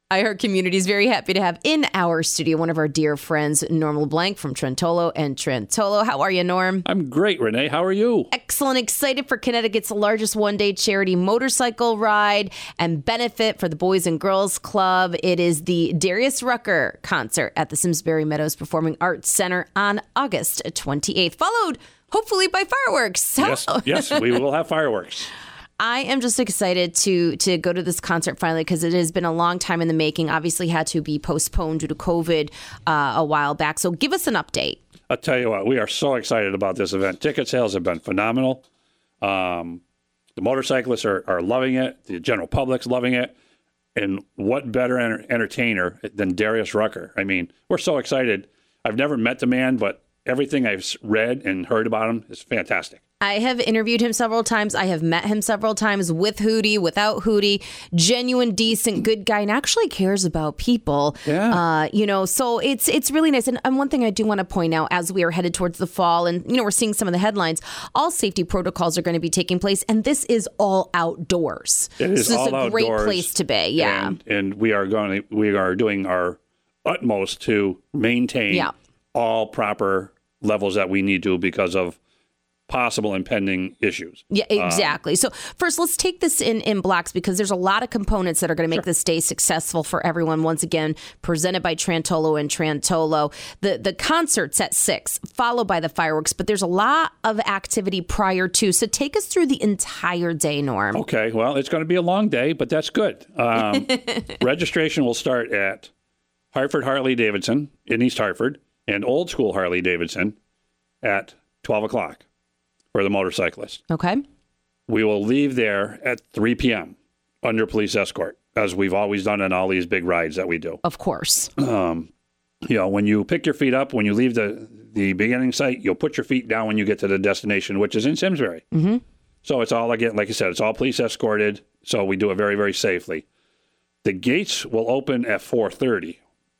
iHeart Community is very happy to have in our studio one of our dear friends, Norm LeBlanc from Trentolo and Trentolo. How are you, Norm? I'm great, Renee. How are you? Excellent. Excited for Connecticut's largest one-day charity motorcycle ride and benefit for the Boys and Girls Club. It is the Darius Rucker concert at the Simsbury Meadows Performing Arts Center on August 28th, followed hopefully by fireworks. Yes, we will have fireworks. I am just excited to go to this concert finally because it has been a long time in the making. Obviously had to be postponed due to COVID a while back. So give us an update. I'll tell you what, we are so excited about this event. Ticket sales have been phenomenal. The motorcyclists are loving it. The general public's loving it. And what better entertainer than Darius Rucker? I mean, we're so excited. I've never met the man, but everything I've read and heard about him is fantastic. I have interviewed him several times. I have met him several times with Hootie, without Hootie. Genuine, decent, good guy, and actually cares about people. Yeah. So it's really nice. And one thing I do want to point out as we are headed towards the fall, and we're seeing some of the headlines, all safety protocols are going to be taking place, and this is all outdoors. It is all outdoors. It's a great place to be. Yeah. And we are doing our utmost to maintain all proper levels that we need to because of possible impending issues. Yeah, exactly. So first, let's take this in blocks because there's a lot of components that are going to make this day successful for everyone. Once again, presented by Trentolo and Trentolo. The concert's at 6, followed by the fireworks, but there's a lot of activity prior to. So take us through the entire day, Norm. Okay, well, it's going to be a long day, but that's good. Registration will start at Hartford Harley-Davidson in East Hartford and Old School Harley-Davidson at 12 o'clock. For the motorcyclist. Okay. We will leave there at 3 p.m. under police escort, as we've always done on all these big rides that we do. Of course. When you pick your feet up, when you leave the beginning site, you'll put your feet down when you get to the destination, which is in Simsbury. Mm-hmm. So it's all, again, like I said, it's all police escorted, so we do it very, very safely. The gates will open at 4:30,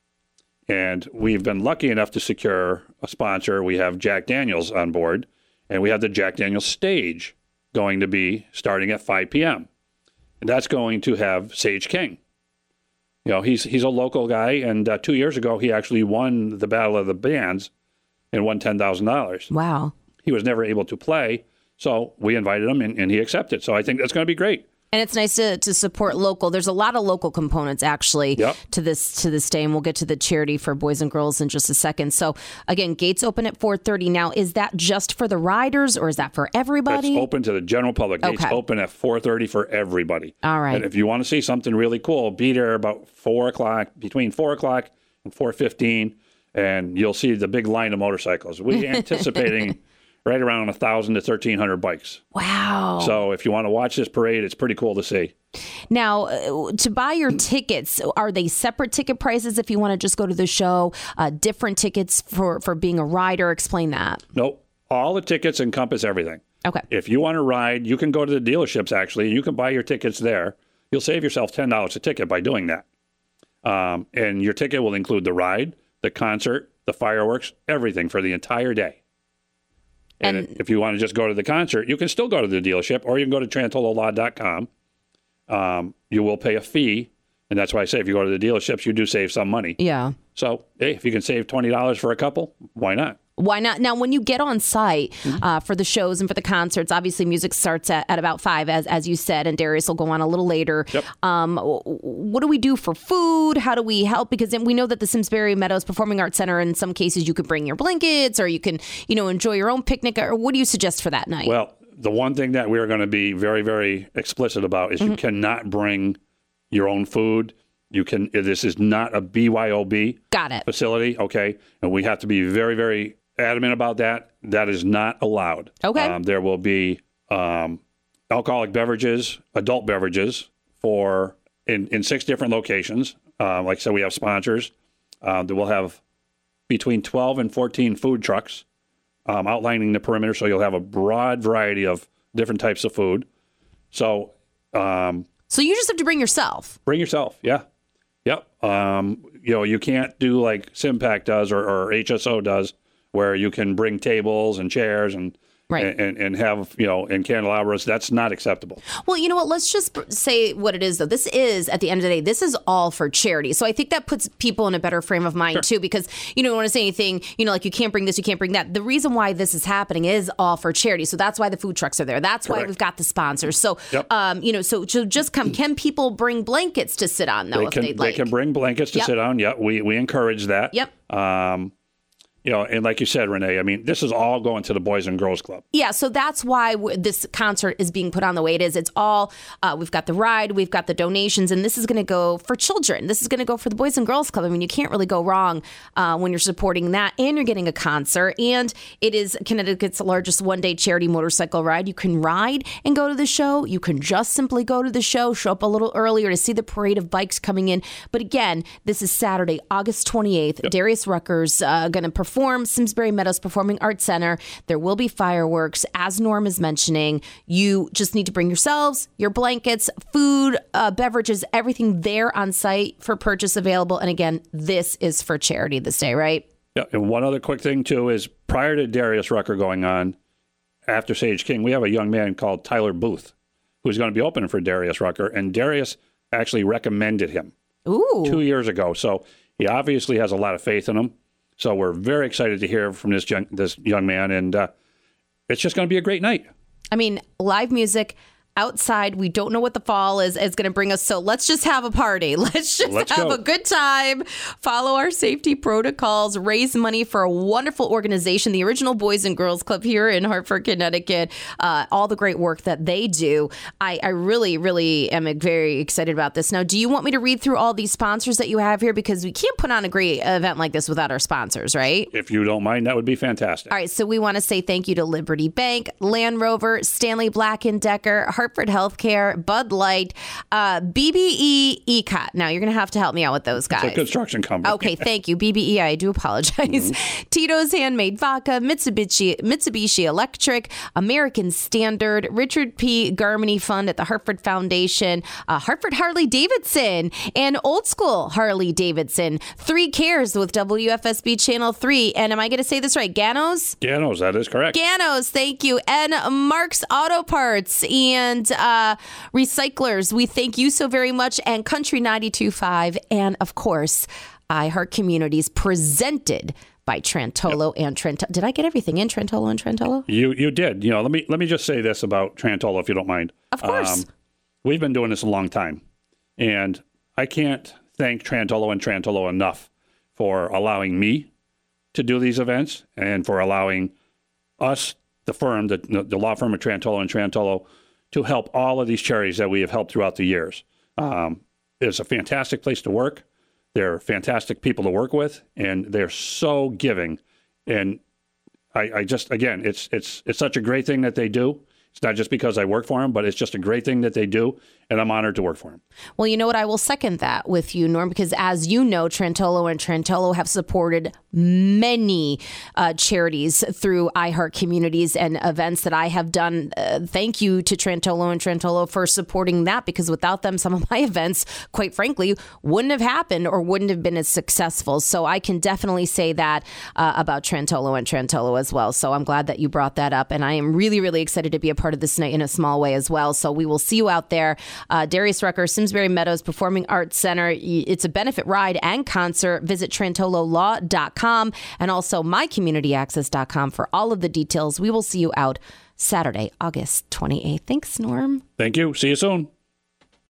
and we've been lucky enough to secure a sponsor. We have Jack Daniels on board. And we have the Jack Daniels stage going to be starting at 5 p.m. And that's going to have Sage King. He's a local guy, and 2 years ago, he actually won the Battle of the Bands and won $10,000. Wow. He was never able to play, so we invited him, and he accepted. So I think that's going to be great. And it's nice to support local. There's a lot of local components, actually, to this day, and we'll get to the charity for Boys and Girls in just a second. So, again, gates open at 4:30. Now, is that just for the riders, or is that for everybody? It's open to the general public. Gates open at 4:30 for everybody. All right. And if you want to see something really cool, be there about 4 o'clock, between 4 o'clock and 4:15, and you'll see the big line of motorcycles. We're anticipating right around 1,000 to 1,300 bikes. Wow. So if you want to watch this parade, it's pretty cool to see. Now, to buy your tickets, are they separate ticket prices if you want to just go to the show? Different tickets for being a rider? Explain that. Nope. All the tickets encompass everything. Okay. If you want to ride, you can go to the dealerships, actually, and you can buy your tickets there. You'll save yourself $10 a ticket by doing that. And your ticket will include the ride, the concert, the fireworks, everything for the entire day. And if you want to just go to the concert, you can still go to the dealership, or you can go to trentololaw.com. You will pay a fee, and that's why I say if you go to the dealerships, you do save some money. Yeah. So, hey, if you can save $20 for a couple, why not? Why not? Now, when you get on site for the shows and for the concerts, obviously music starts at about 5, as you said, and Darius will go on a little later. Yep. What do we do for food? How do we help? Because we know that the Simsbury Meadows Performing Arts Center, in some cases, you could bring your blankets, or you can, enjoy your own picnic. Or what do you suggest for that night? Well, the one thing that we're going to be very, very explicit about is you cannot bring your own food. This is not a BYOB facility, okay? And we have to be very, very adamant about that. That is not allowed. Okay. There will be alcoholic beverages, adult beverages in 6 different locations. Like I said, we have sponsors. That will have between 12 and 14 food trucks outlining the perimeter, so you'll have a broad variety of different types of food. So you just have to bring yourself. Bring yourself, yeah. Yep. You can't do like SimPac does or HSO does, where you can bring tables and chairs and Right. and have, in candelabras. That's not acceptable. Well, you know what? Let's just say what it is, though. This is, at the end of the day, this is all for charity. So I think that puts people in a better frame of mind, too, because you don't want to say anything, like you can't bring this, you can't bring that. The reason why this is happening is all for charity. So that's why the food trucks are there. That's why we've got the sponsors. So, so just come. Can people bring blankets to sit on, though, if they'd like? They can bring blankets to sit on. Yeah, we encourage that. Yep. And like you said, Renee, I mean, this is all going to the Boys and Girls Club. Yeah, so that's why this concert is being put on the way it is. It's all, we've got the ride, we've got the donations, and this is going to go for children. This is going to go for the Boys and Girls Club. I mean, you can't really go wrong when you're supporting that, and you're getting a concert, and it is Connecticut's largest one-day charity motorcycle ride. You can ride and go to the show. You can just simply go to the show, show up a little earlier to see the parade of bikes coming in. But again, this is Saturday, August 28th. Yep. Darius Rucker's going to perform. Simsbury Meadows Performing Arts Center. There will be fireworks, as Norm is mentioning. You just need to bring yourselves, your blankets, food, beverages, everything there on site for purchase available. And again, this is for charity this day, right? Yeah. And one other quick thing, too, is prior to Darius Rucker going on, after Sage King, we have a young man called Tyler Booth, who's going to be opening for Darius Rucker. And Darius actually recommended him 2 years ago. So he obviously has a lot of faith in him. So we're very excited to hear from this young man, and it's just going to be a great night. I mean, live music outside. We don't know what the fall is going to bring us. So let's just have a party. Let's have a good time. Follow our safety protocols. Raise money for a wonderful organization, the original Boys and Girls Club here in Hartford, Connecticut. All the great work that they do. I really, really am very excited about this. Now, do you want me to read through all these sponsors that you have here? Because we can't put on a great event like this without our sponsors, right? If you don't mind, that would be fantastic. All right. So we want to say thank you to Liberty Bank, Land Rover, Stanley Black & Decker, Hartford Healthcare, Bud Light, BBE ECOT. Now, you're going to have to help me out with those guys. It's a construction company. Okay, thank you. BBE, I do apologize. Tito's Handmade Vodka, Mitsubishi Electric, American Standard, Richard P. Garmany Fund at the Hartford Foundation, Hartford Harley Davidson, and Old School Harley Davidson. 3 Cares with WFSB Channel 3. And am I going to say this right? Ganos? Ganos, that is correct. Ganos, thank you. And Mark's Auto Parts and Recyclers. We thank you so very much. And Country 92.5. And of course, iHeart Communities, presented by Trantolo and Trentolo. Did I get everything in Trantolo and Trentolo? You did. Let me just say this about Trantolo, if you don't mind. Of course. We've been doing this a long time, and I can't thank Trantolo and Trantolo enough for allowing me to do these events and for allowing us, the firm, the law firm of Trantolo and Trantolo, to help all of these charities that we have helped throughout the years. It's a fantastic place to work. They're fantastic people to work with, and they're so giving. And I just, again, it's such a great thing that they do. It's not just because I work for them, but it's just a great thing that they do, and I'm honored to work for them. Well, you know what? I will second that with you, Norm, because as you know, Trantolo and Trantolo have supported many charities through iHeart Communities and events that I have done. Thank you to Trantolo and Trantolo for supporting that, because without them, some of my events, quite frankly, wouldn't have happened or wouldn't have been as successful. So I can definitely say that about Trantolo and Trantolo as well. So I'm glad that you brought that up, and I am really, really excited to be a part of this night in a small way as well. So we will see you out there. Darius Rucker, Simsbury Meadows Performing Arts Center. It's a benefit ride and concert. Visit TrantoloLaw.com and also mycommunityaccess.com for all of the details. We will see you out Saturday, August 28th. Thanks, Norm. Thank you. See you soon.